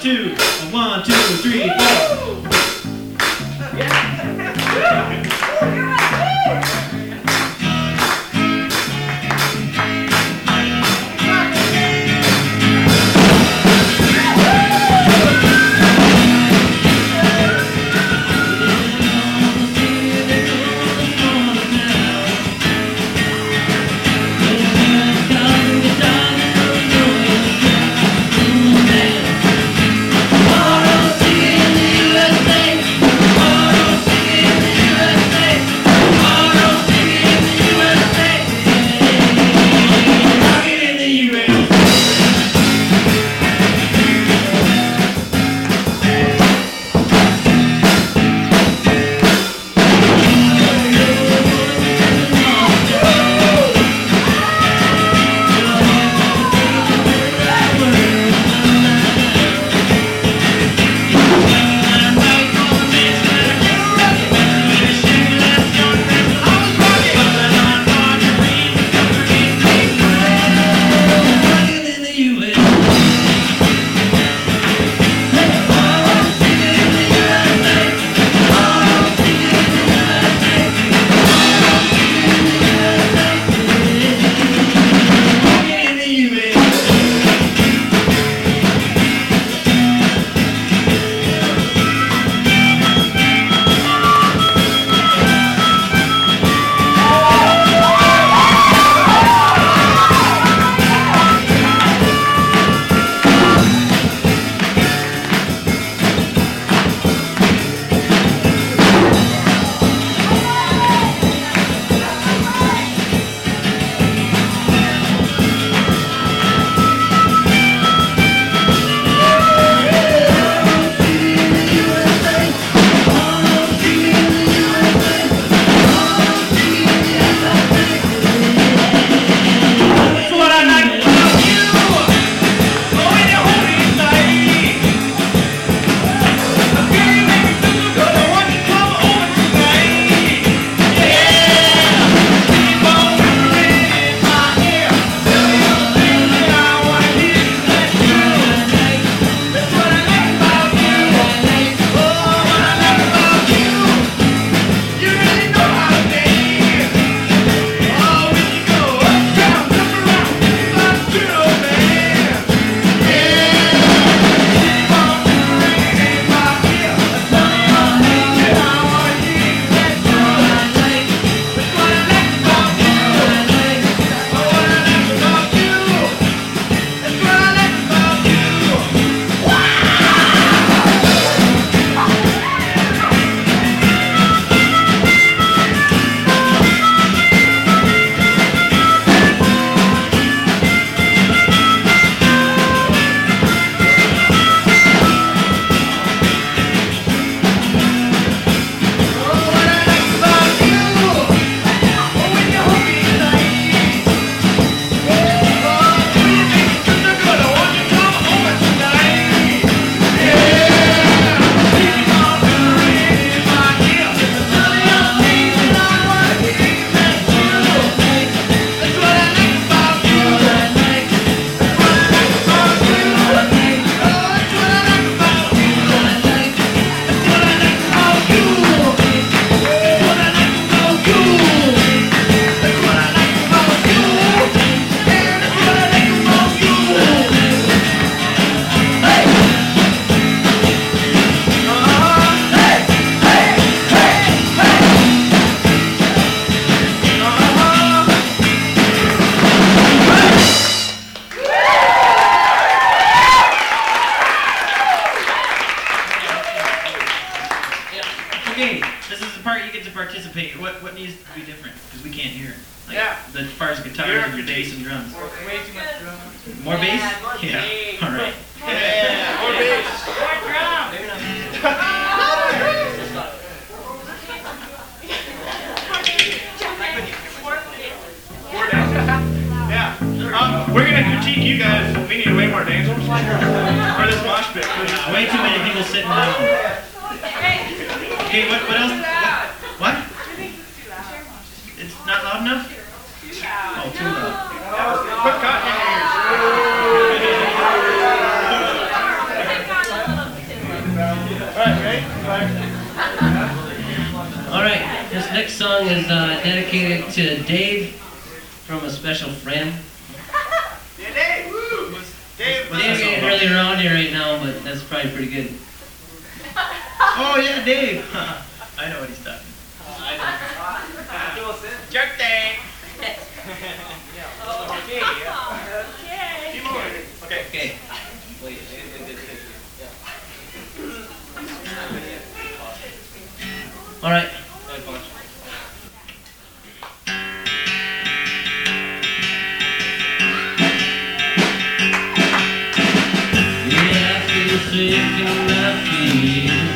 2. 1, 2, 3, 4. participate. What needs to be different? Because we can't hear. Like, yeah. As far as guitars and bass and drums. Way too much drum. More bass? More yeah. bass. All right. Yeah. More bass. More drum. Yeah. We're gonna critique you guys. We need way more dancers for this mosh pit. Way too many people sitting down. Okay, what else? What? It's not loud enough? Oh, too loud. Put cotton in your ears. This next song is dedicated to Dave from a special friend. Yeah, Dave. Dave. Dave ain't really around here right now, but that's probably pretty good. Oh yeah, Dave. I know what he's talking. Jerk Dave. Okay. All right. Yeah, I feel sick in my feet.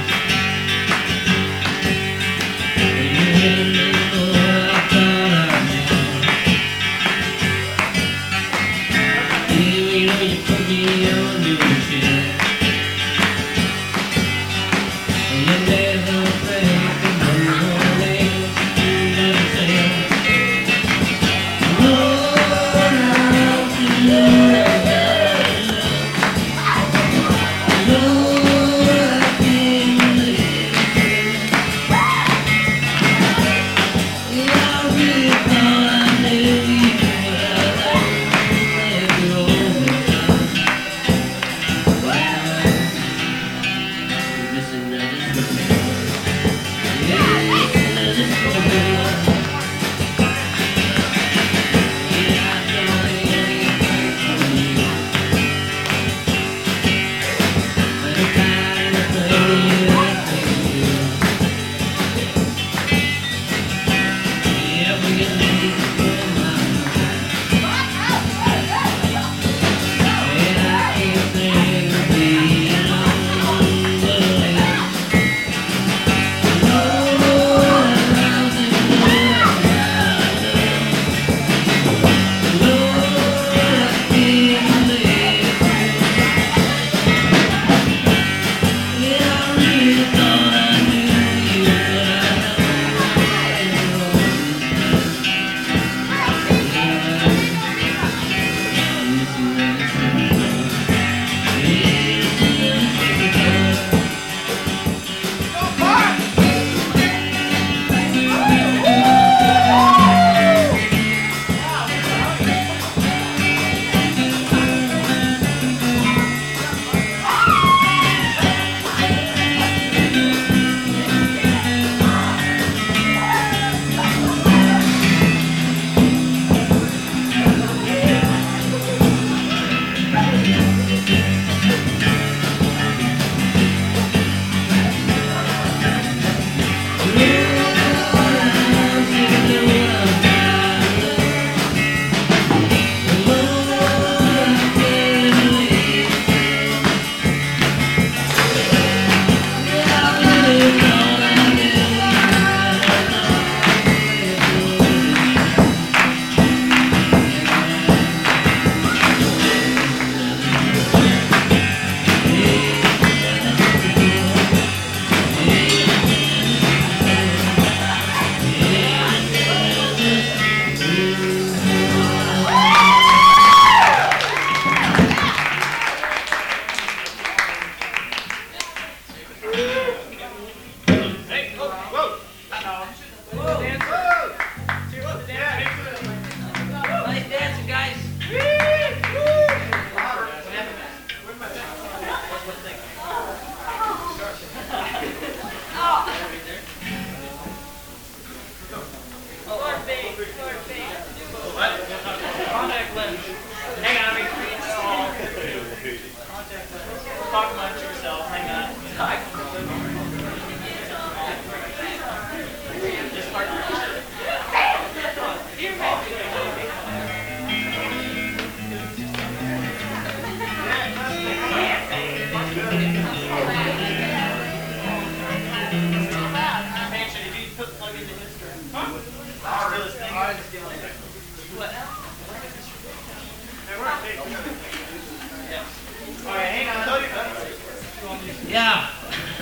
Yeah,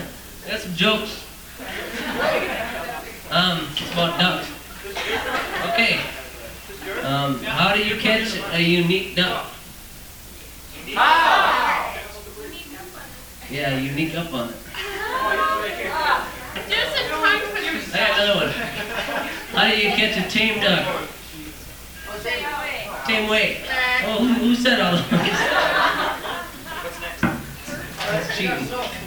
I got some jokes. It's about ducks. Okay. How do you catch a unique duck? Yeah, unique up on it. There's a time for I got another one. How do you catch a tame duck? Same way. Oh, who said all those? What's next? That's cheating.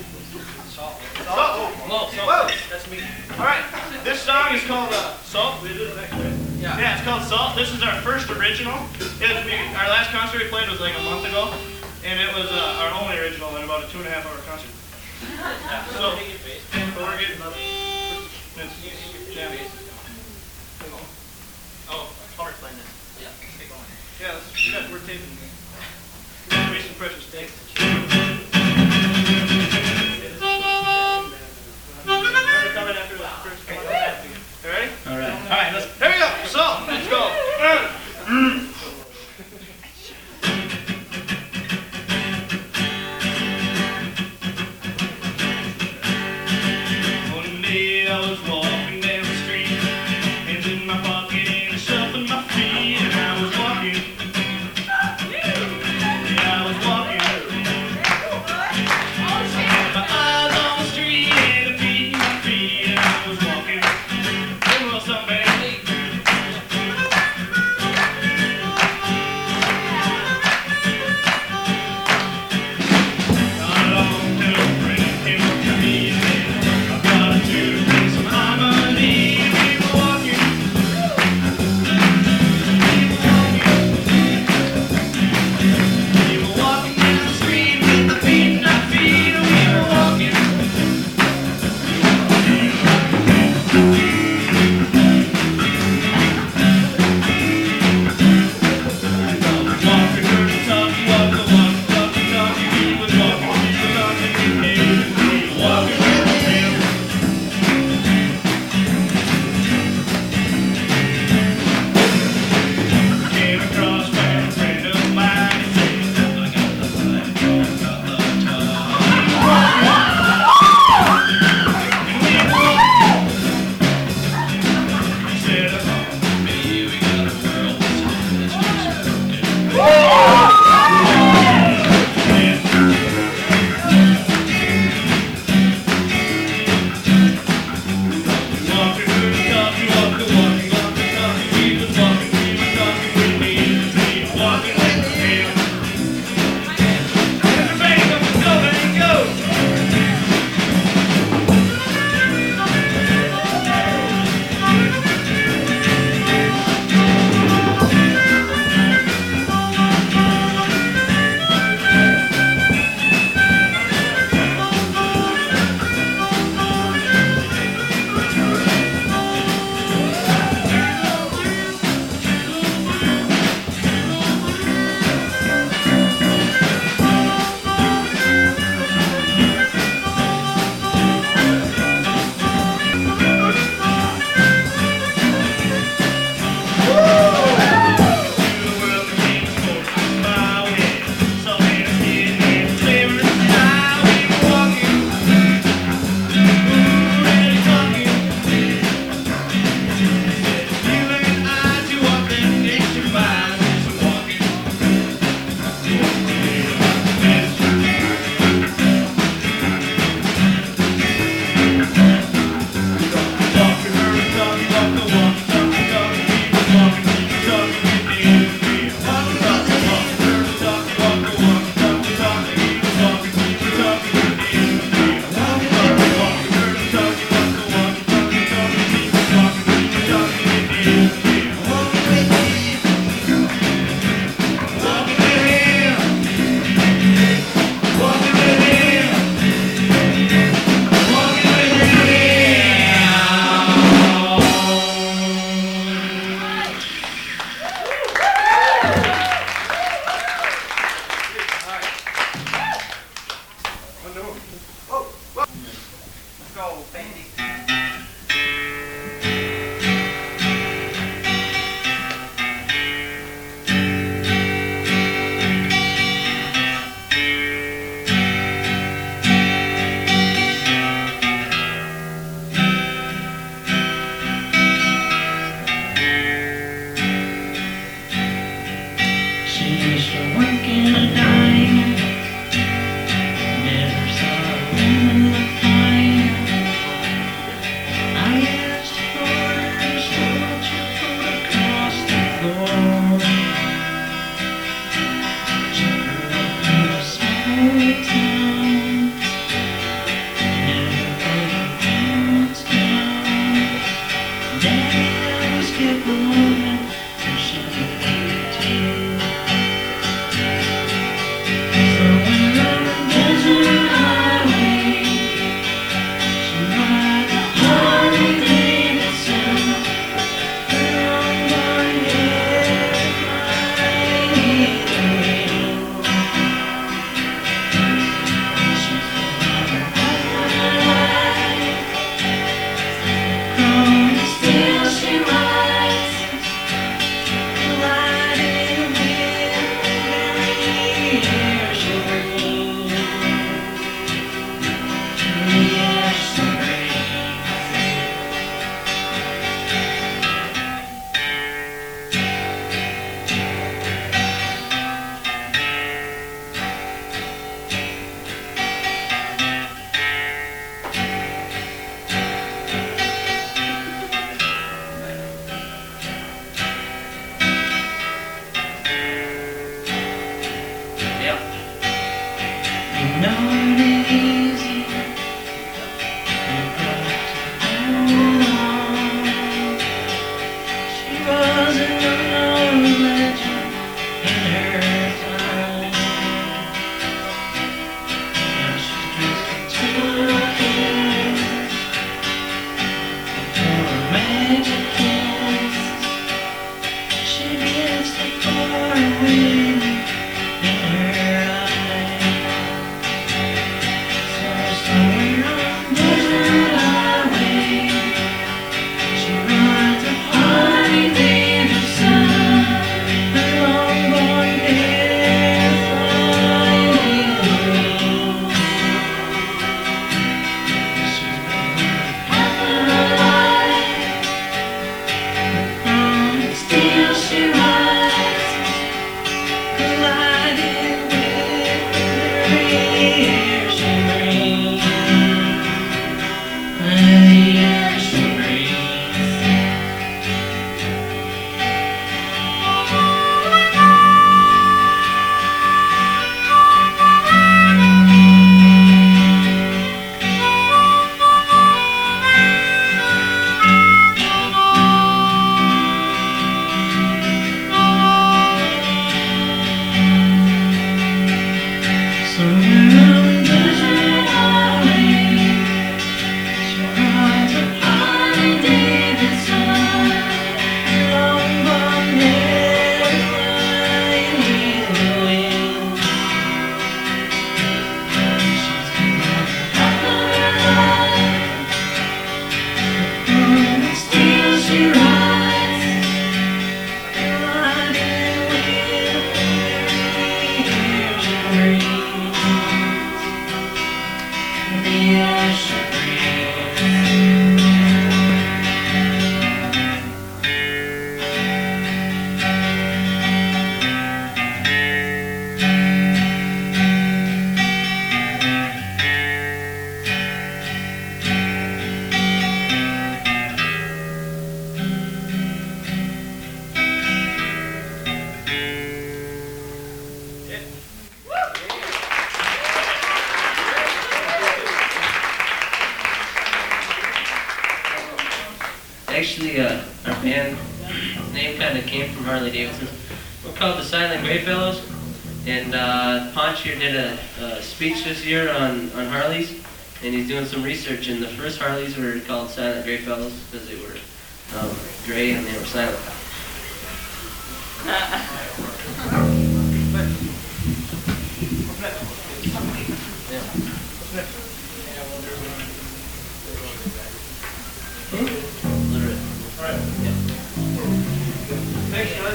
Whoa. That's me. All right. This song is called Salt. We do the next way. Yeah, it's called Salt. This is our first original. Our last concert we played was like a month ago, and it was our only original in about a 2.5-hour concert. So, but we're getting up. Oh, Palmer's playing this. Yeah, keep going. Yeah, we're taping. Waste some precious takes. We're coming after the first one. You ready? All right. All right, here we go. Salt. Let's go. One day I was walking down the street, hands in my pocket and shuffling my feet, and I was walking. Yeah, I was walking. My eyes on the street and the feet in my feet, and I was walking. Hey, what's up, man? just kept moving till she was 18. So when on the desert highway, she rode the Harley Davidson, her unborn head flying in the wind. She's growing still she rides, colliding with every air she breathes. The air she breathes. Yep. You know it ain't easy. You've got to hold on. She was an unknown legend in her time. Now she's dressed in toucans for a magic kiss. She gets the cold wind in her eyes. So somewhere on desert highway, she rides a Harley Davidson, her unborn hair flying in the wind. She's been half of her life, but still she rides, colliding with every air she breathes. The air she breathes. Somewhere on the desert highway, she rides a Harley Davidson, long blonde hair flying in the wind. She's got half of her life, but still she rides, colliding with every air she breathes. The air she breathes. Actually, our band name kind of came from Harley Davidson. We're called the Silent Grey Fellows, and Ponch here did a speech this year on Harleys, and he's doing some research, and the first Harleys were called Silent Grey Fellows because they were gray and they were silent. Literate. Thanks, George.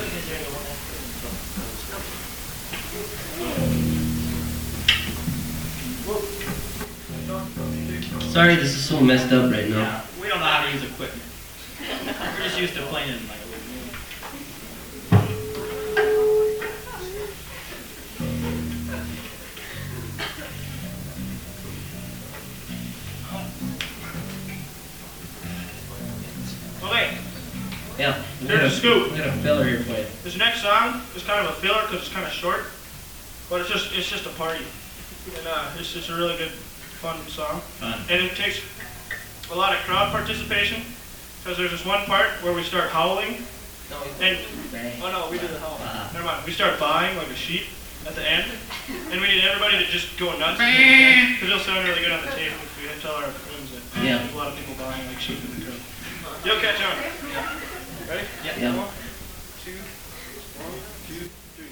Sorry, this is so messed up right now. Yeah, we don't know how to use equipment. We're just used to playing in like a Okay, Yeah. Here's a scoop. We got a filler here for you. this next song is kind of a filler because it's kind of short, but it's just a party, and it's just a really good, fun song. Fun. And it takes a lot of crowd participation because there's this one part where we start howling. And Bang. oh no, we did the howl. Never mind. We start buying like a sheep at the end, and we need everybody to just go nuts because it'll sound really good on the tape if we tell our friends that there's a lot of people buying like sheep in the crowd. You'll catch on. Ready? Yeah. 1, 2, 1, 2, 3.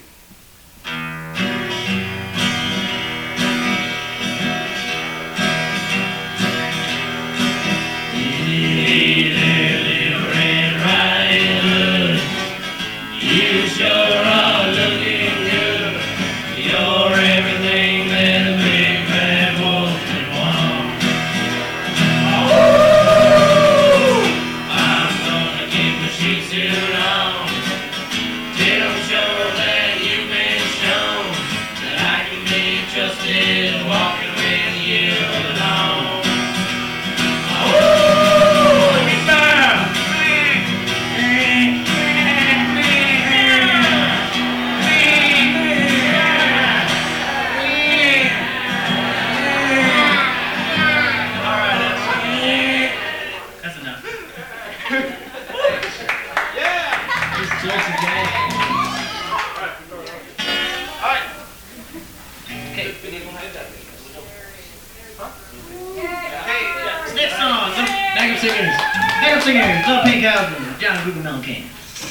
You sure are looking good. You're everything that a big bad wolf could want. I'm gonna keep the sheep suit on till I'm sure that you've been shown that I can be trusted walking with you alone. That's enough. Alright. Next song. Backup singers. Backup singers. Little Pink House and John Google Melon King.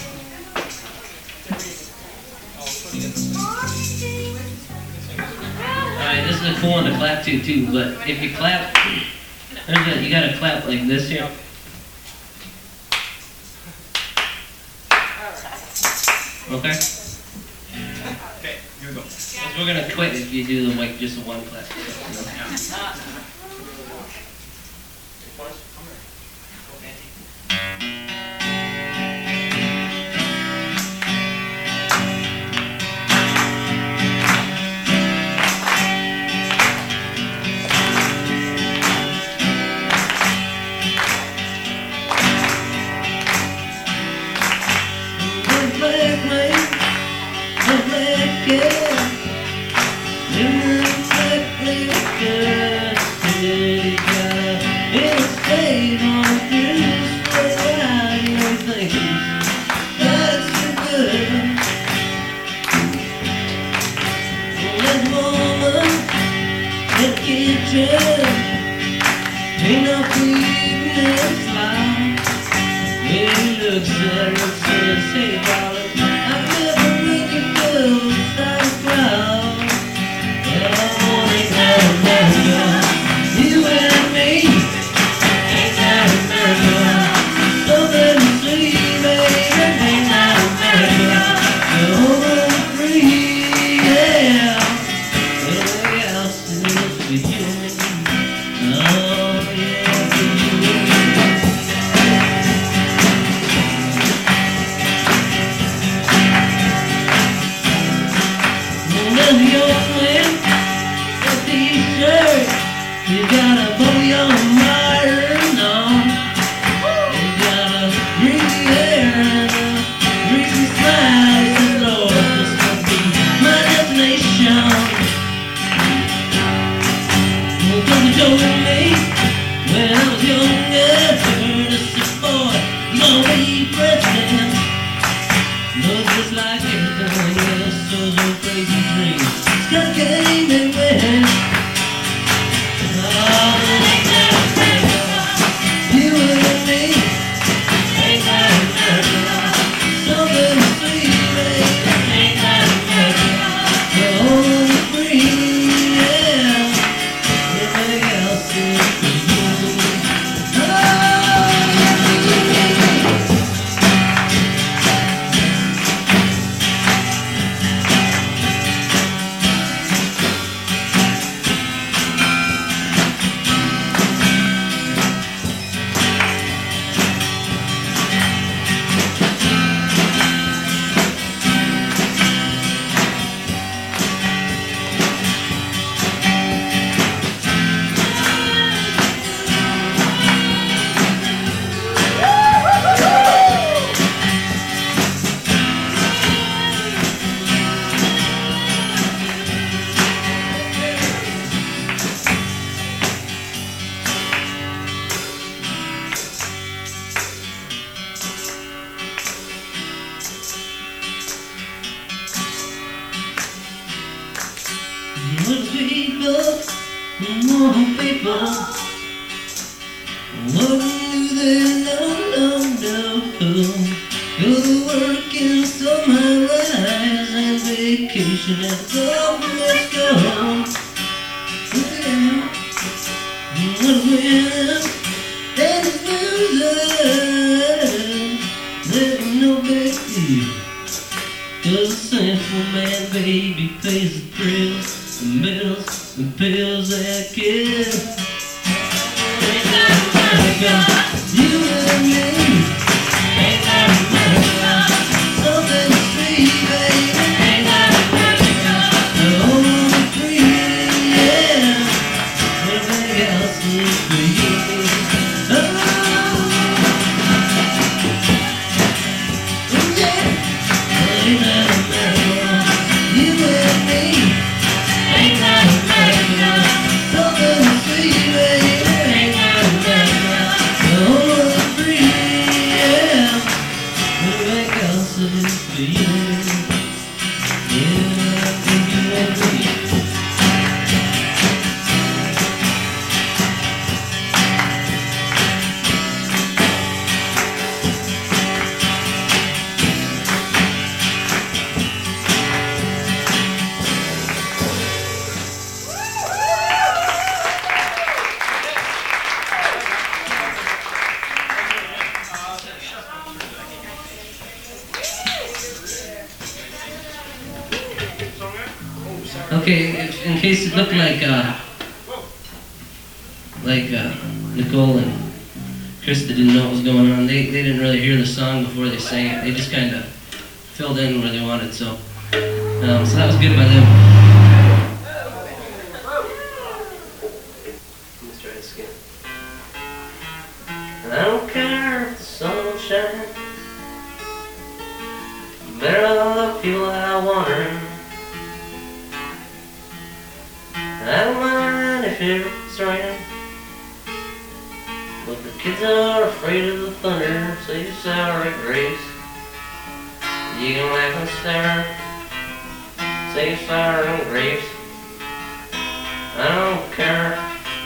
Alright, this is a cool one to clap to too, but if you clap, you gotta clap like this here. Okay? Okay, here we go. 'Cause we're gonna quit if you do the like just the one clap. Ain't no feeling smile. When he looks at us and say, darling, I've never really felt like a crowd. And I wanna go America. You and me ain't that America. Something to see, baby, ain't that America. You're home free, yeah. Everybody else is with you and me. Oh, yeah, for you and me. Love your man, a t-shirt. You gotta pull your iron on. You got a greasy hair and a greasy smile. It's Lord, this must be my destination. Well, come and show me when I was younger. Heard a sick boy, you gonna be president. Looks just like everything else, those old crazy dreams just came and went. Oh, it ain't that America. You and me ain't that America. Something to see, baby, ain't that America. We're home free, yeah. Everything else is for you. Oh, More people, more people. What do they know? Go to work in summer rise and vacation at the Let's go home. What a winner, and it's music. There's no big deal. 'Cause a simple man, baby, pays the thrills, the bills, the pills that kill. Ain't that America? You and me. Ain't that America? Something to see, baby. Ain't that America? The whole free, yeah. Everything else is free. Oh, yeah. Ain't that America? You and me. Ain't that America? Something to see, baby. Ain't that America? The whole free, yeah. Everything else is free. Yeah, I think you and me. Okay, in case it looked like Nicole and Krista didn't know what was going on, they didn't really hear the song before they sang it. They just kind of filled in where they wanted, so that was good by them. Let's try this again. And I don't care if the sun will shine. Better all the people I water. I don't mind if it's raining, but the kids are afraid of the thunder. Say sorry, Grace. You can laugh and stare. Say sorry, Grace. I don't care.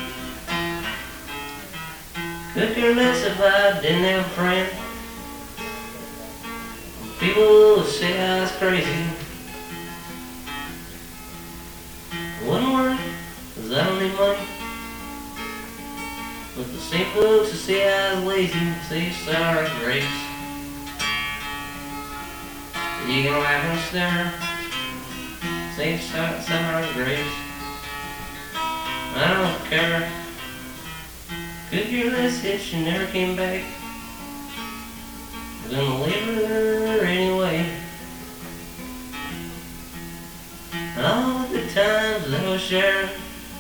Could care less if I didn't have a friend. People would say I was crazy. Wouldn't worry, 'cause I don't need money. But the same folks who say I was lazy say sorry, Grace. You can laugh and stare. Say sorry, Grace. I don't care. Could care less if she never came back. I'm gonna leave her anyway. All the times that I was sharing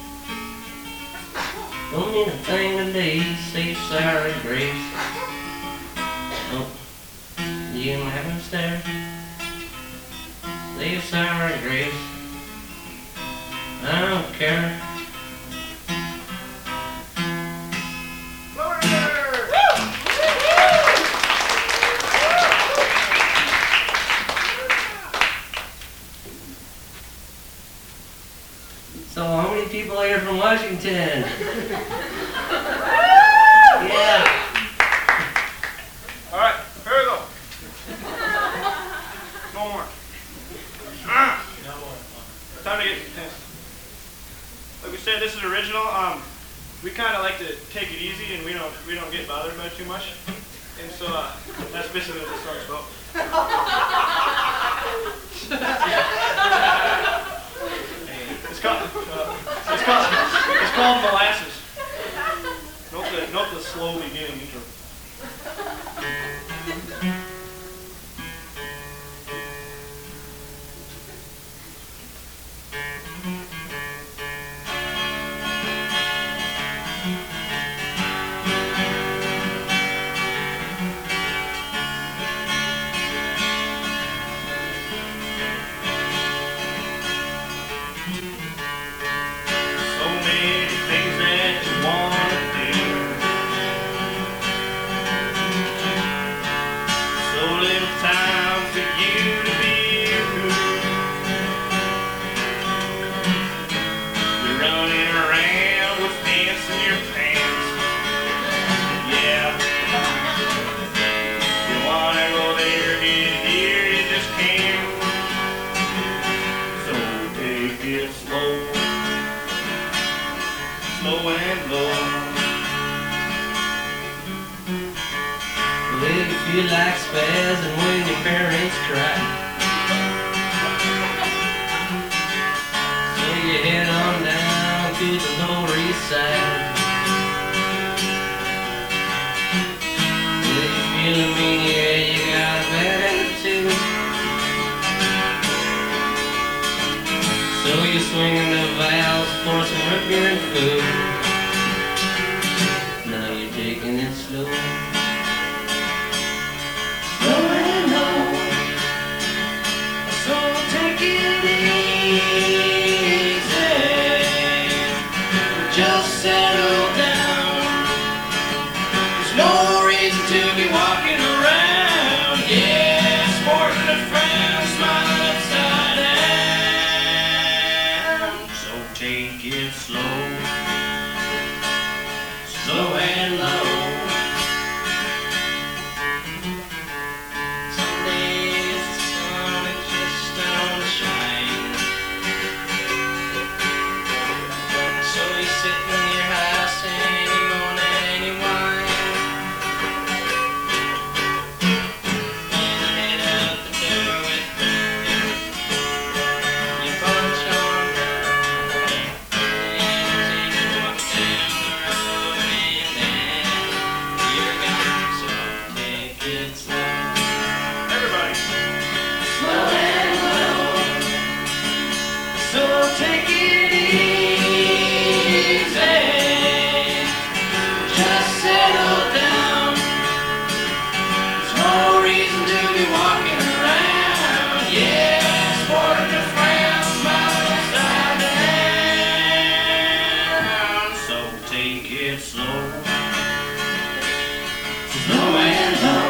don't mean a thing today. Say sorry, Grace. Oh, you can have him stare. Say sorry, Grace. I don't care. So how many people are here from Washington? Yeah. All right, here we go. No more. Time to get intense. Like we said, this is original. We kind of like to take it easy, and we don't get bothered by it too much. And so that's basically what this song's about. It's called Molasses. Note the slow beginning intro. So many things that back spaz and when your parents cry. So you head on down to the Lower East Side. If you're feeling mean, yeah, you got a bad attitude. So you're swinging the valves for some root beer and food. Now you're taking it slow. Slow and low. So take it easy. Just settle down. There's no reason to be walking around. Yeah, sporting a friend, smiling upside down. So take it slow. Slow and low. Some days the sun is just don't shine. So you sit in your house and you moan and you whine. And you head out the door with you punch on down. And you walk down the road and then you're gone. So take it slow. Everybody. Slow and low. So take it easy. Just settle down. There's no reason to be walking around. Yeah, sporting a friend, smiling upside down. So take it slow. Slow and low.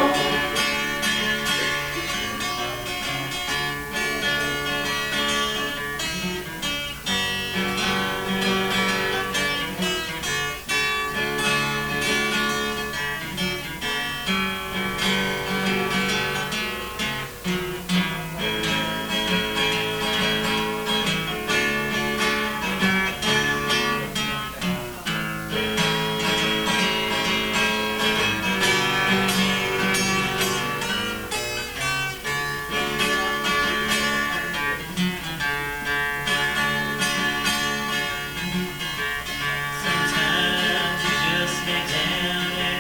Sometimes you just get down and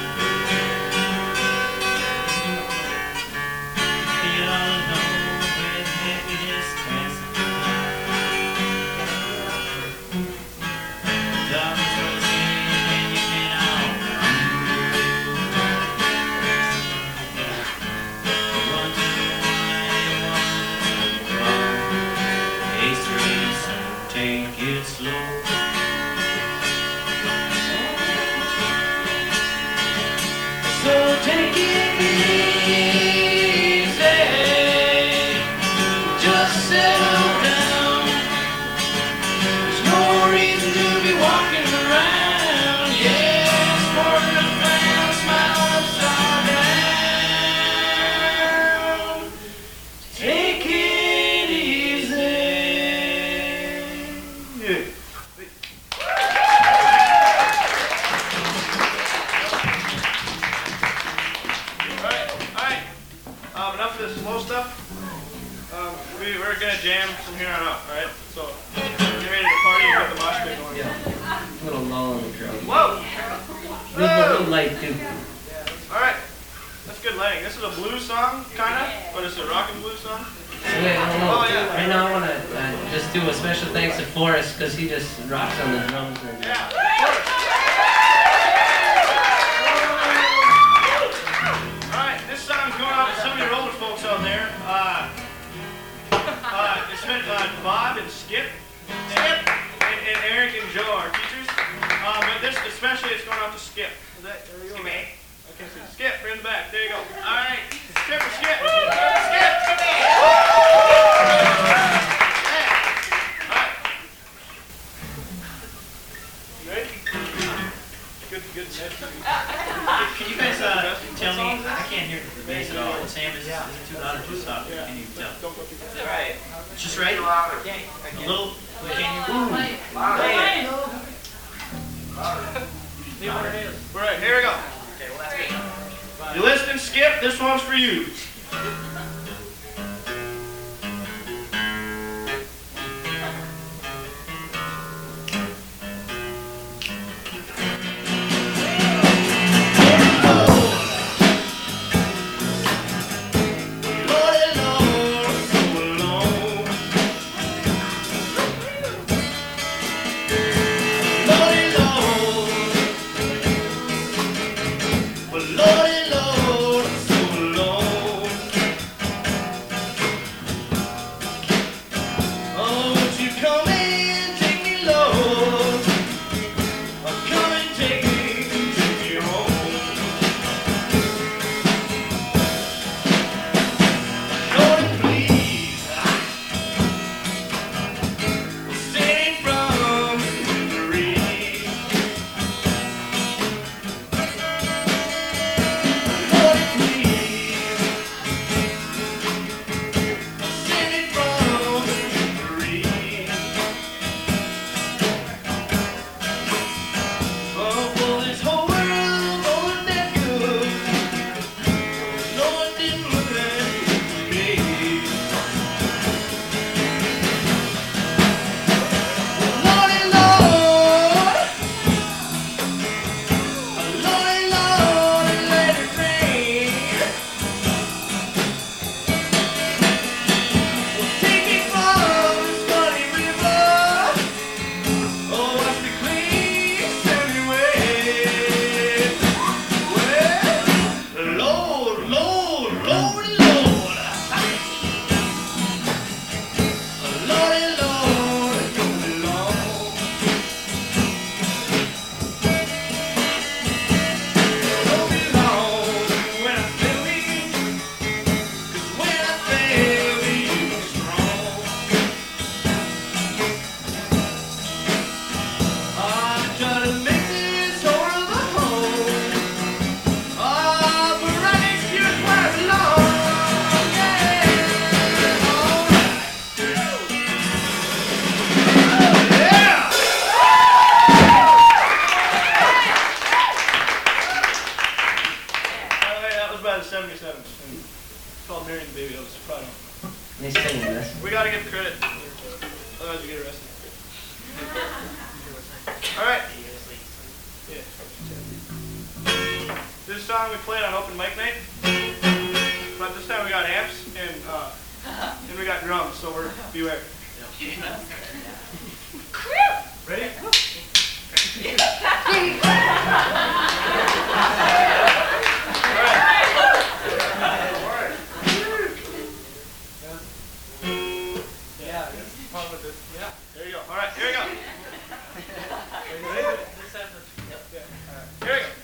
feel all alone with happiness passing by. Darkness rolls in and you can't outrun. One to one, wrong. Ace three, so take it slow. So take it easy. Just settle down. There's no reason to be walking around. Yeah, sporting a friend, smiling upside down. Take it easy. Alright. Enough of this slow stuff. We're gonna jam from here on out, alright? So, get ready to party and get the mosh pit going. Yeah. Little lull in the crowd. Whoa! A little light too. Alright. That's good lighting. This is a blues song, kinda, but it's a rock and blues song. Wait, hold on. Oh, yeah. Right now I want to just do a special thanks to Forrest because he just rocks on the drums. And, Yeah, of course. Alright, this song's going out to some of your older folks out there. It's meant Bob and Skip. And Eric and Joe, our teachers. But this especially it's going out to Skip. Is that, there we go. Okay, so Skip, right in the back. There you go. Alright, Skip or Skip. Skip! Alright. You ready? Good. Can you guys tell me? I can't hear the bass at all. Sam, is it too loud or too soft? Can you tell? Don't go too fast. It's just right? A little? Can you? Alright, here we go. You listening, Skip? This one's for you. By the 77. It's called Marrying the Baby Elvis. Probably don't. Nice singing this. We gotta give credit. Otherwise you get arrested. Alright. Yeah. This song we played on open mic night. But this time we got amps and we got drums, so we're beware. Ready? Yeah, there you go. All right, here we go. Are you ready? Yeah. All right. Here we go.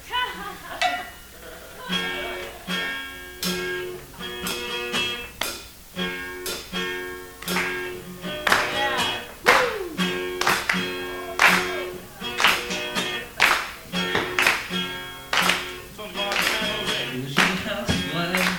This one's going on to San Jose. Who's your housewife?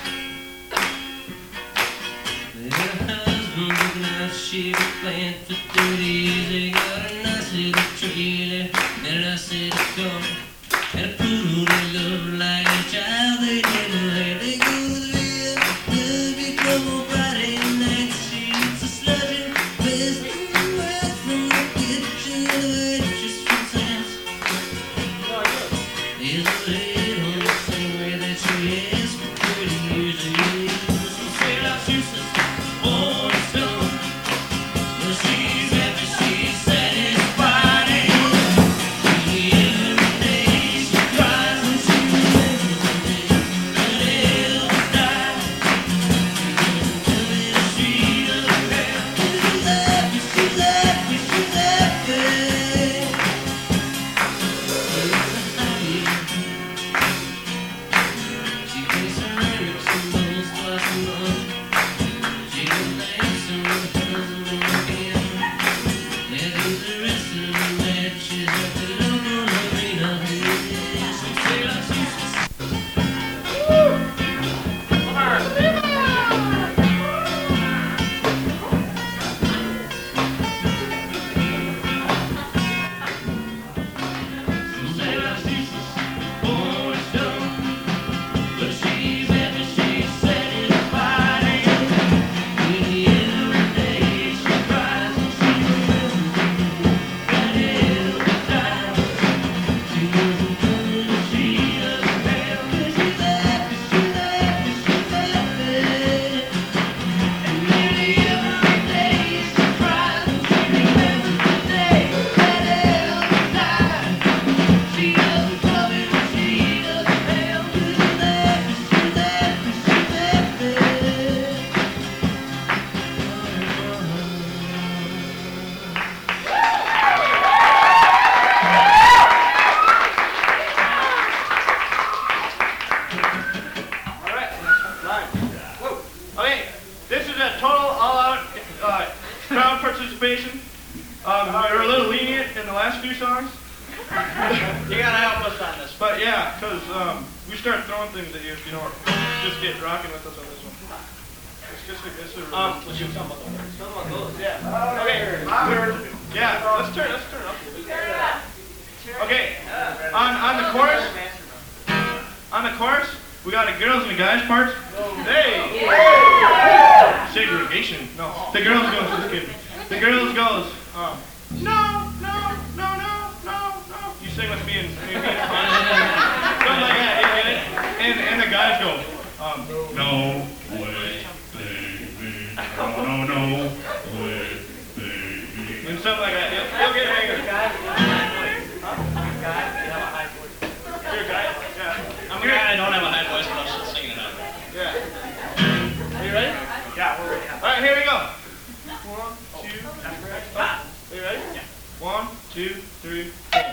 Her husband looking out shit, playing for 30 years. They got a nice little trailer and a nice little car and a poodle they love like a child. They never had. They go to the real club, you come on Friday night. She's a sludging best in the world from the kitchen to the waitress from Sam's. There's a lady on the same way that she is for 30 years. Some say like she says, born stone. But she's happy, she's satisfied, and every day participation. We were a little lenient in the last few songs. You gotta help us on this. But yeah, because we start throwing things at you if you don't just get rocking with us on this one. It's a Let's do something about the words. yeah. Okay. Yeah, let's turn up a little bit. Okay. On the chorus, we got a girls and a guys part. Hey! Segregation. No. The girls goes, just kidding. The girls goes, no. You sing with me and something like that, you get it? And the guys go, no way, baby. No way, baby. And something like that. You'll get angry. You're a guy? Yeah. I'm a guy, I don't have a high voice, but I'm still singing it out. Yeah. Are you ready? Yeah, we're ready. Alright, here we go. 1, 2, are you ready? Yeah. 1, 2, 3,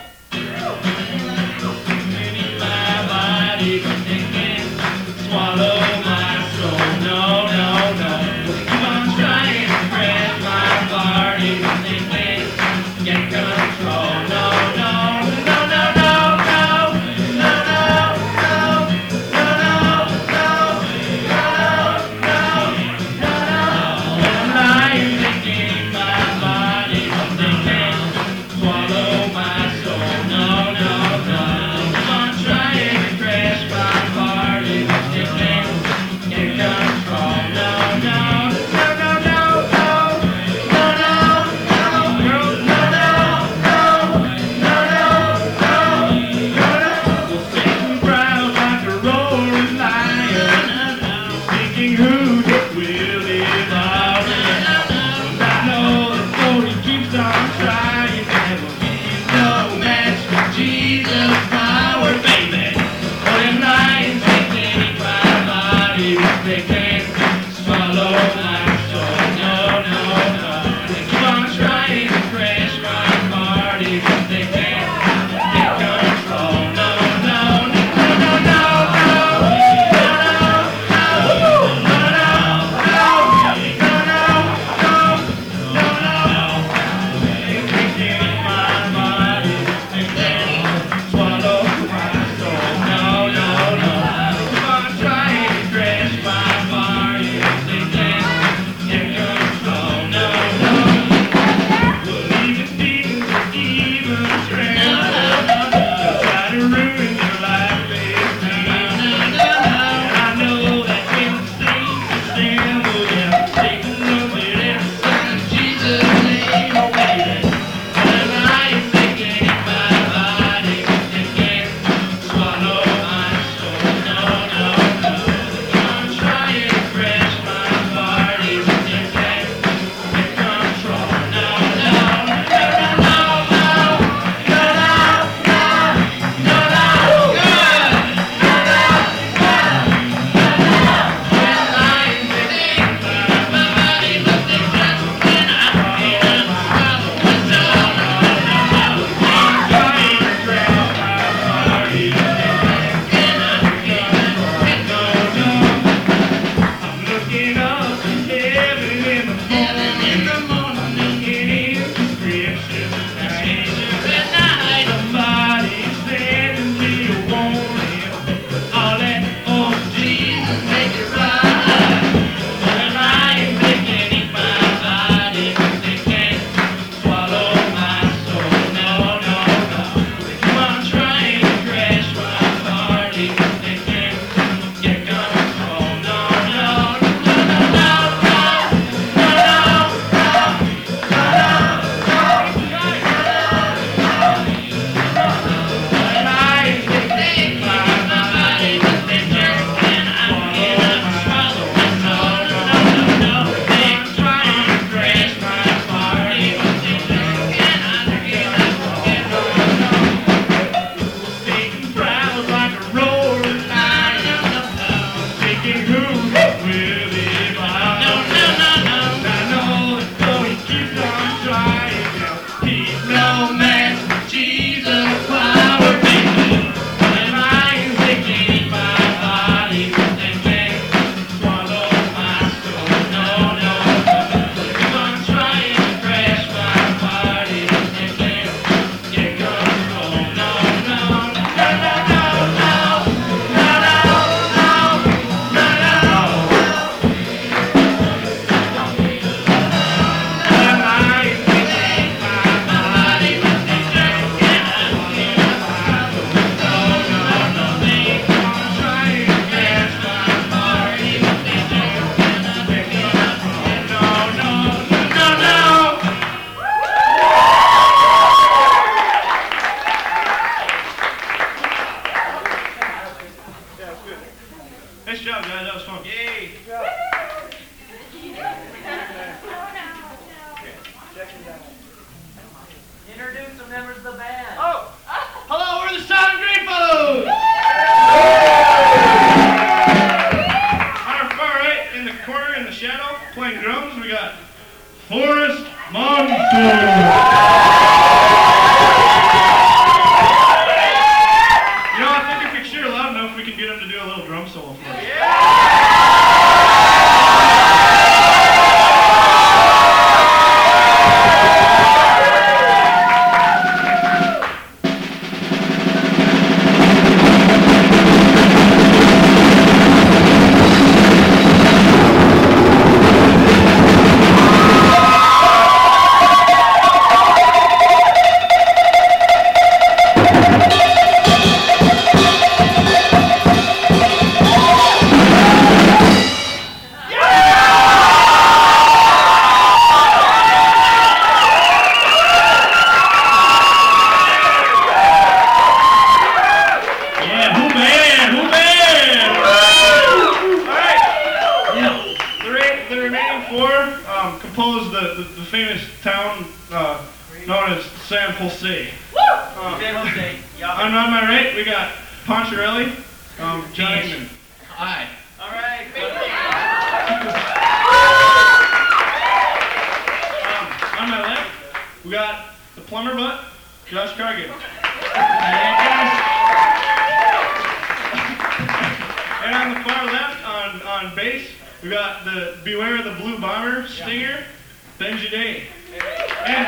4. Swallow my soul, no. Keep on trying to press my body, thinking, get control, no. members of the band. Oh! Hello, we're the Silent Greatfellows! On our far right, in the corner, in the shadow, playing drums, we got Forrest Monsoon. You know, I think if we cheer loud enough, we can get him to do a little drum solo for us. Composed the famous town known as San Jose. San Jose. Yeah. On my right, we got Poncherelli, John Engman. Hi. All right. On my left, we got the plumber butt, Josh Cargill. And on the far left, on bass, we got the Beware of the Blue Bomber Stinger, Benji Day. And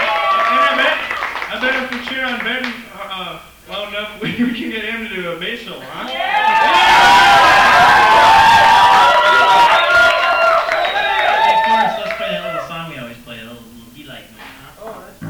I bet if we cheer on Ben loud enough, we can get him to do a bass solo, huh? Hey, Forrest, let's play that little song we always play, a little delight note, huh?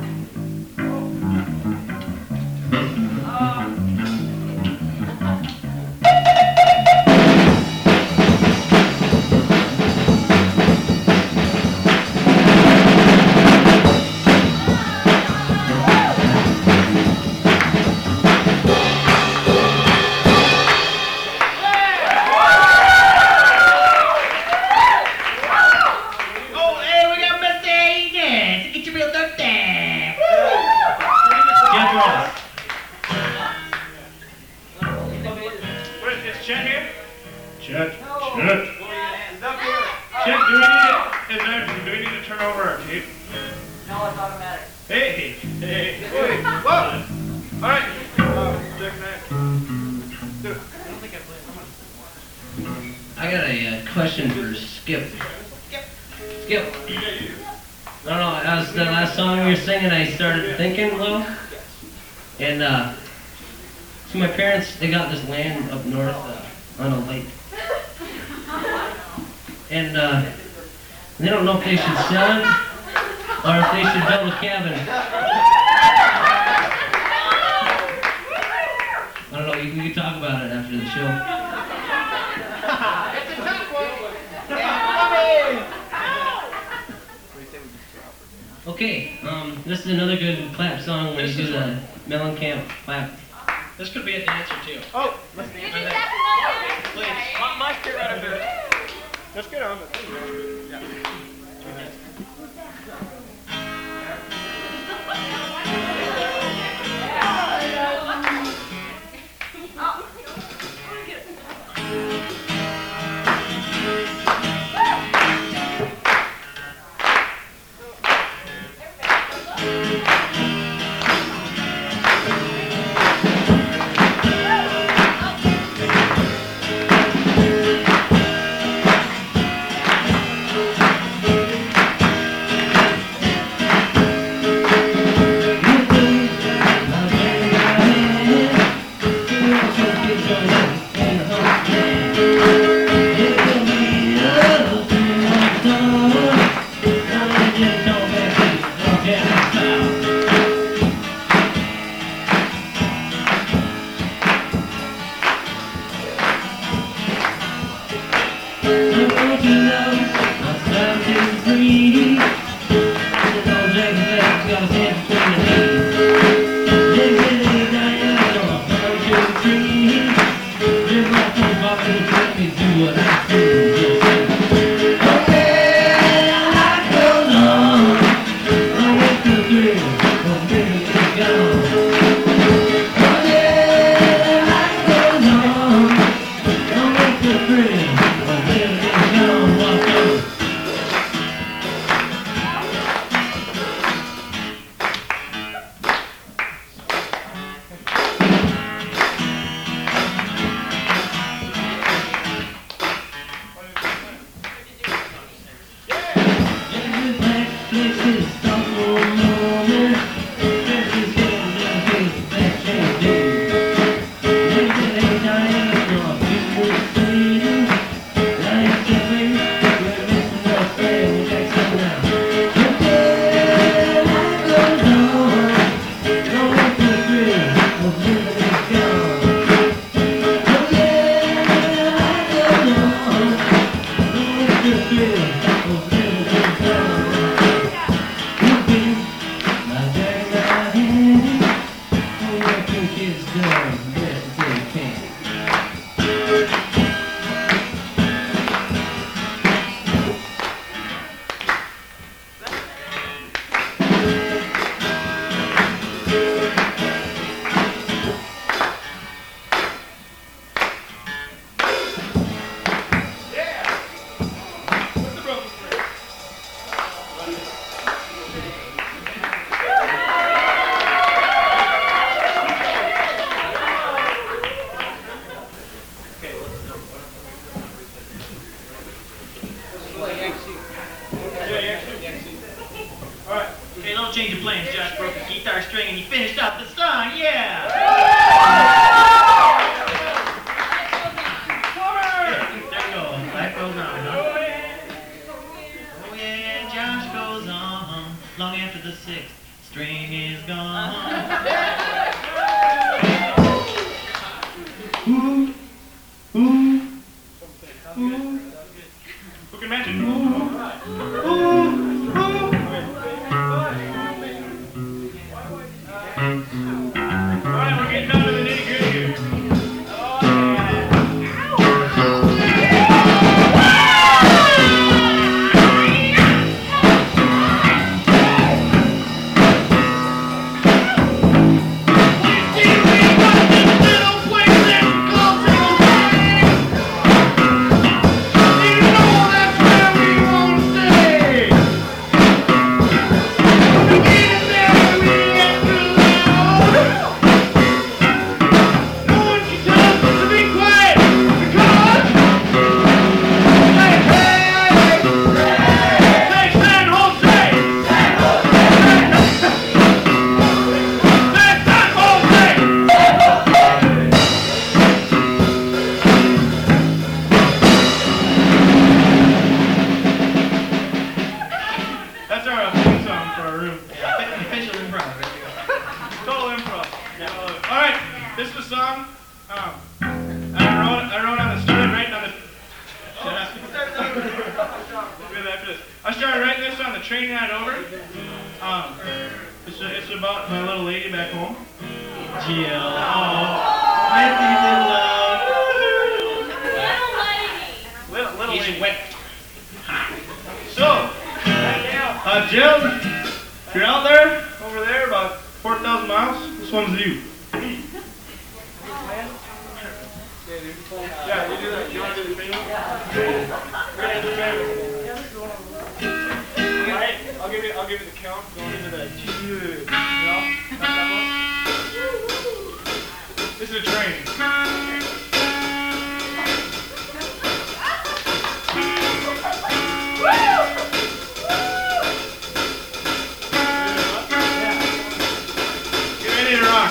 Is Chet here? Chet. Chet, do we need to turn over our tape? No, it's automatic. Hey. Whoa. All right. I got a question for Skip. Skip. I don't know, as the last song we were singing, I started thinking a little. And, so my parents, they got this land up north on a lake. And, they don't know if they should sell it or if they should build a cabin. I don't know, we can talk about it after the show. Okay, this is another good clap song when you do the Mellencamp clap. This could be a dancer too. Oh, Please. Mike, get right up here. let's get on. Got Hey, little change of plans. Josh broke a guitar string and he finished out the song. Yeah! There you go. Life goes on. Huh? Oh yeah, Josh goes on long after the sixth string is gone. Who can imagine? Alright, we're getting down to the nitty gritty here. That's our theme song for our room. Official improv. Total improv. Alright, this is a song I wrote on the started writing on the shut up. I started writing this on the train ride over. It's about my little lady back home. Jill. Oh, Matthew's in love. Little He's lady. wet. So, Jill, if you're out there, over there, about 4,000 miles, this one's you. Yeah, you do that. You want to do the video? We're gonna do the video. Alright, I'll give you the count going into the tube. This is a train. Get ready to rock.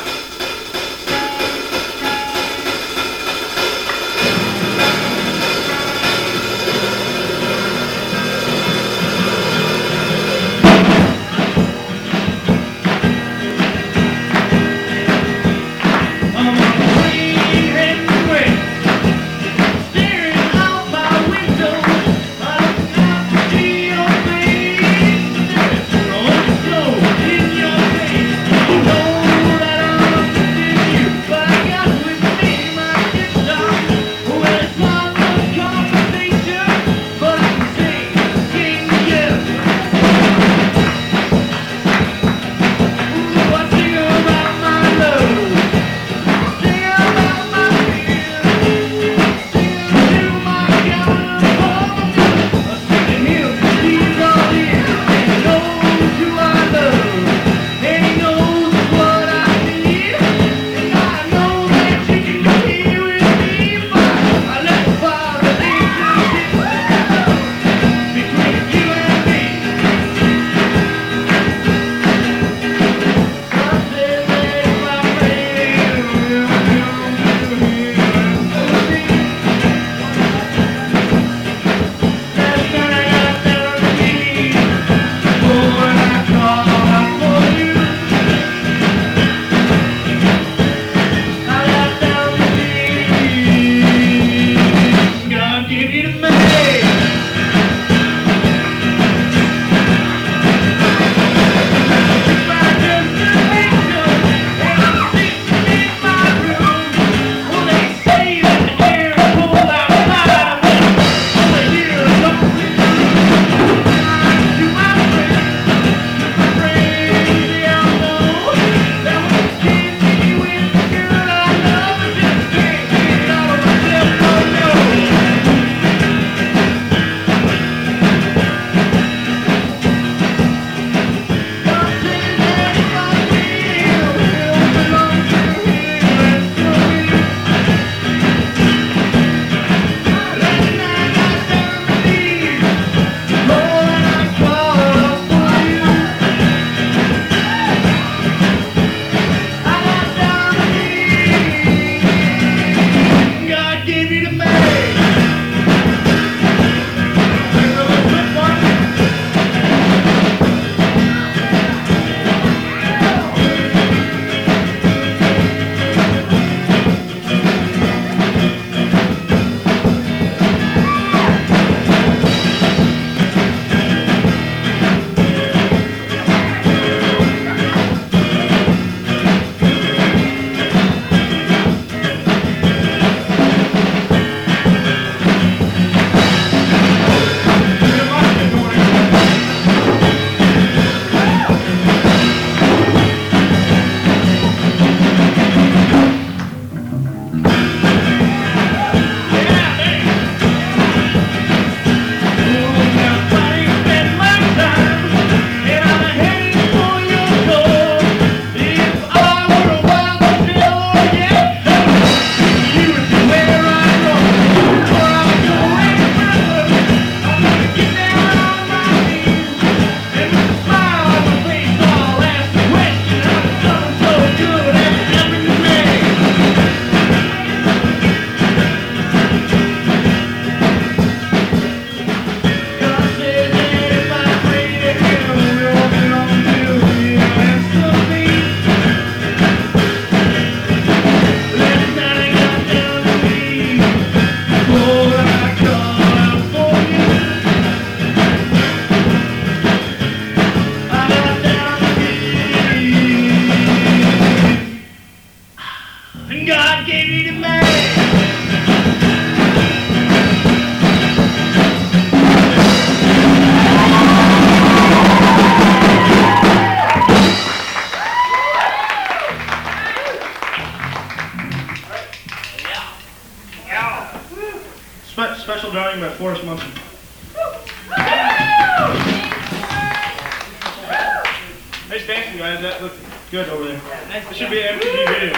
that looked good over there. It should be an MTV video.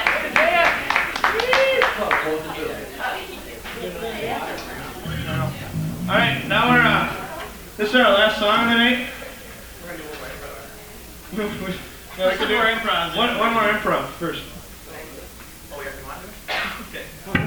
Alright, now this is our last song of the night. Yeah, we can do our improv. One more improv first. Oh, yeah, okay.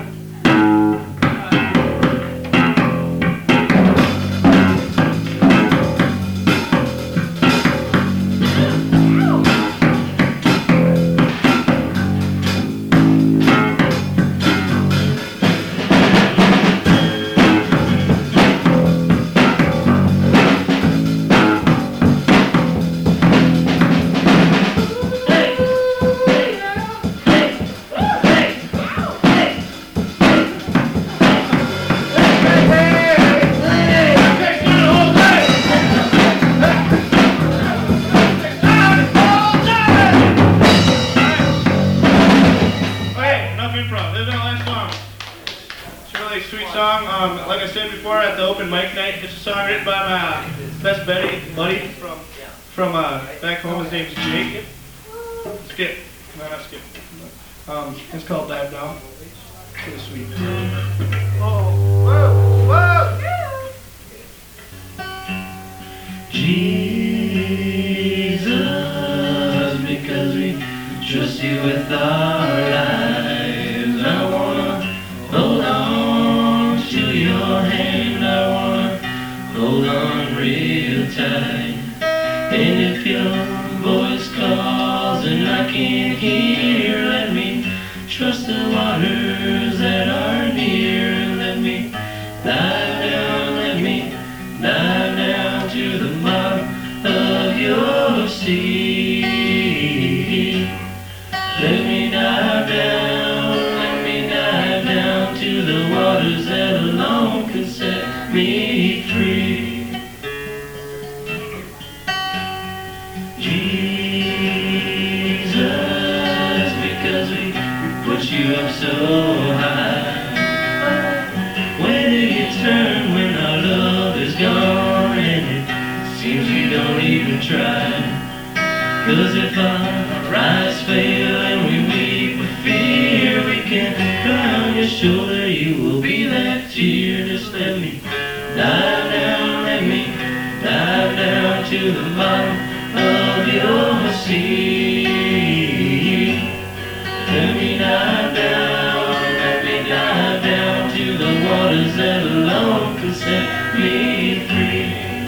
Like I said before, at the open mic night, it's a song written by my best buddy from back home. His name's Jake. Skip. No, not Skip. It's called Dive Down. Pretty sweet. Oh, whoa, whoa! Jesus, because we trust you with our lives, I wanna hold on to your hand, I wanna hold on real tight. And if your voice calls and I can't hear, let me trust the waters that are near. Let me dive down, let me dive down to the bottom of your sea. Let me dive down to the waters that alone can set me free. Jesus, because we put you up so high. Where do you turn when our love is gone and it seems you don't even try? 'Cause if our eyes fail and we weep with fear, we can cry on your shoulder, you will be that tear. Just let me dive down, let me dive down to the bottom of your sea. Let me dive down to the waters that alone can set me free.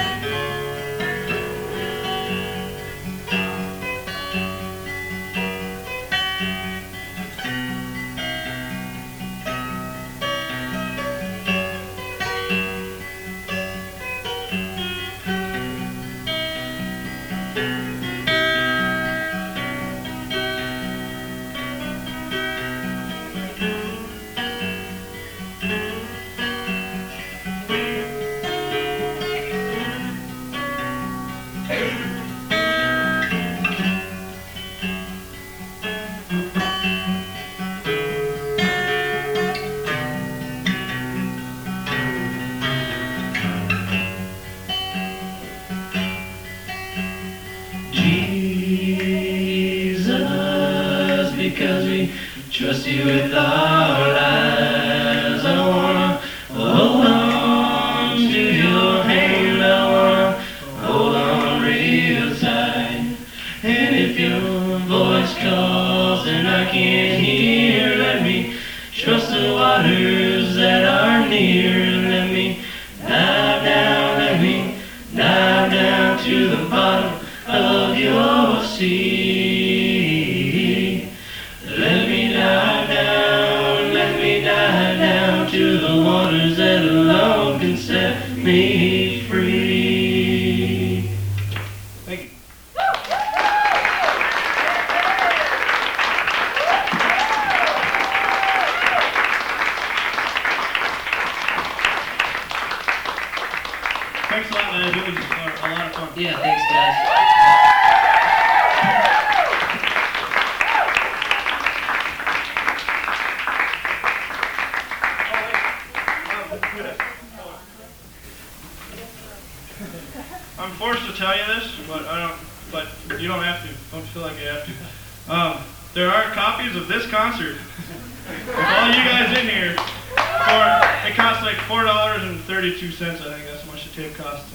Jesus, because we trust you with our lives, I wanna hold on to your hand, I wanna hold on real tight. And if your voice calls and I can't hear, let me trust the waters that are near. Let me dive down, let me dive down to the bottom of your sea. Let me dive down to the waters that alone can set me free. Thank you. Thanks a lot, man. It was a lot of fun. Yeah, thanks, guys. I'm forced to tell you this, but I don't. but you don't have to. Don't feel like you have to. There are copies of this concert. With all you guys in here, it costs like $4.32. I think that's how much the tape costs.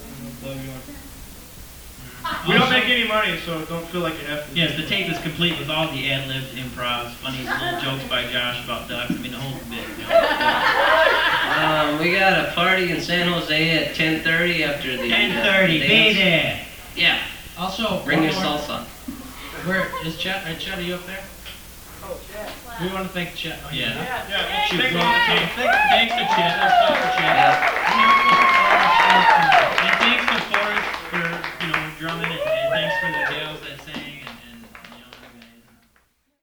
We don't make any money, so don't feel like you have to. Yes, the tape is complete with all the ad-libs, improvs, funny little jokes by Josh about ducks. I mean, the whole bit. You know. We got a party in San Jose at 10:30 after the 10:30. Be dance. there. Yeah, Also, bring your one more. salsa. Where is Chet? Chet, are you up there? Oh, shit. We want to thank Chet. Oh, yeah. Yeah, Shoot, take go one. on. Thanks to Chet. Let's clap for Chet. Yeah.